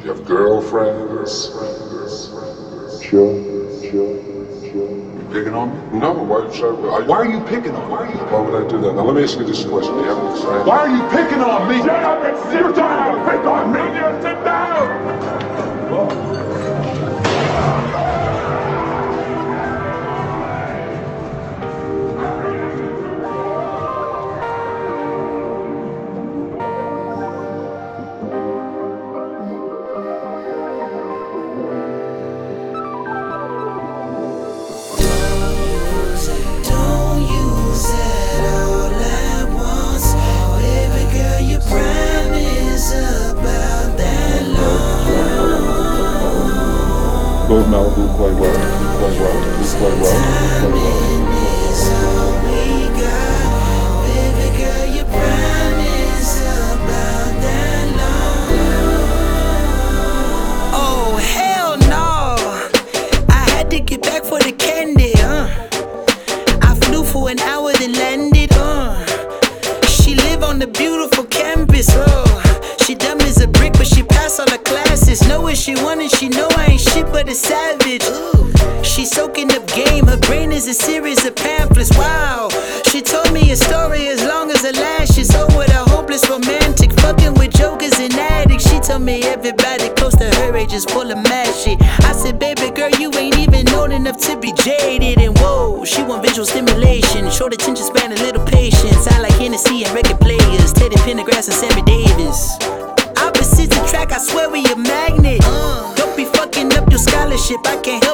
You have girlfriends? Sure. You picking on me? No, why are you picking on me? Why would I do that? Now let me ask you this question. Do you have any friends? Why are you picking on me? Shut up and sit down! You're trying to pick on me! You sit down! Goes Malibu quite well. Oh hell no! I had to get back for the candy. I flew for an hour then landed. She live on the beautiful campus. She dumb as a brick, but she passed all her classes. Know what she wanted, she know I ain't shit but a savage. She soaking up game, her brain is a series of pamphlets. Wow, she told me a story as long as her lashes. Oh, what a hopeless romantic, fucking with jokers and addicts. She told me everybody close to her age is full of mad shit. I said, baby girl, you ain't even old enough to be jaded. And whoa, she want visual stimulation, short attention span, a little patience. I like Hennessy and record players, Teddy Pendergrass and Sammy Davis. Opposites attract, I swear we a magnet. Don't be fucking up your scholarship, I can't